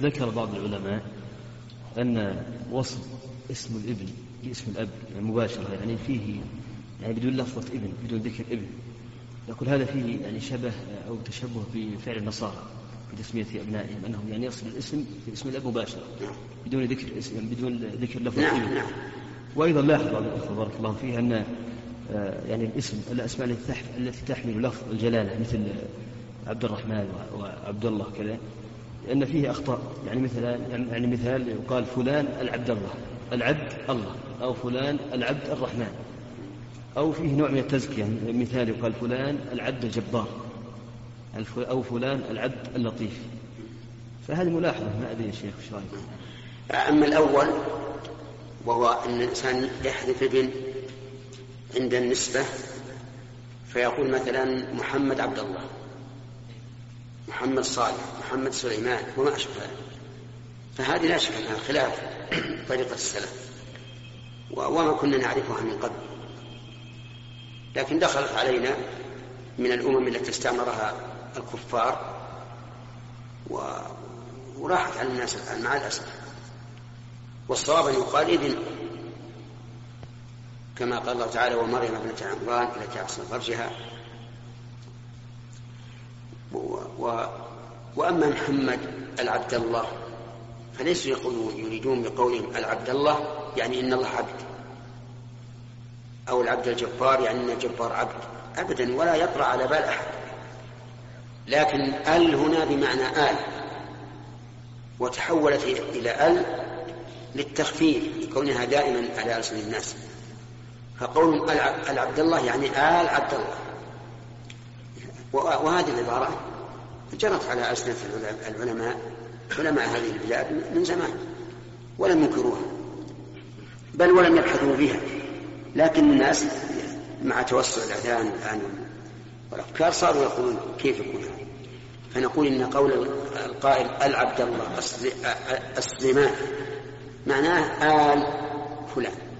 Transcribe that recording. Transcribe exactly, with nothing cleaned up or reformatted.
ذكر بعض العلماء أن وصف اسم الابن باسم الأب يعني مباشرة يعني فيه يعني بدون لفظة ابن بدون ذكر ابن، يقول هذا فيه يعني شبه أو تشبه بفعل النصارى في تسمية أبنائهم، أنهم يعني يصل الاسم باسم الأب مباشرة بدون ذكر اسم يعني بدون ذكر لفظة ابن. وأيضا لاحظ بارك الله فيه أن يعني الاسم الأسماء التي تحمل لفظ الجلالة مثل عبد الرحمن وعبد الله كذا لأن فيه أخطاء، يعني مثلا يعني مثال يقال فلان العبد الله العبد الله، أو فلان العبد الرحمن، أو فيه نوع من التزكية مثال يقال فلان العبد الجبار أو فلان العبد اللطيف. فهذه ملاحظة ما أدري يا شيخ ايش رايك؟ أما الأول وهو أن الإنسان يحذف ابن عند النسبة فيقول مثلا محمد عبد الله، محمد صالح، محمد سليمان وما أشبه هذا، فهذه لا شك أنها خلاف طريقة السلف وما كنا نعرفها من قبل، لكن دخلت علينا من الأمم التي استعمرها الكفار وراحت على الناس الآن مع الأسف. والصواب أن يقال إذن كما قال الله تعالى ومريم ابنة عمران التي أحصنت فرجها. و... وأما محمد العبد الله فليسوا يقولون يريدون بقولهم العبد الله يعني إن الله عبد، أو العبد الجبار يعني إن الجبار عبد، أبدا ولا يطرأ على بال أحد. لكن ال هنا بمعنى آل وتحولت إلى ال للتخفيف لكونها دائما على ألسن الناس، فقول العبد الله يعني آل عبد الله. وهذه العبارة جرت على ألسنة العلماء علماء هذه البلاد من زمان ولم ينكروها بل ولم يبحثوا بها، لكن الناس مع توسع الأذهان الآن والأفكار صاروا يقولون كيف يقول هذا. فنقول إن قول القائل العبد الله السليمان معناه آل فلان.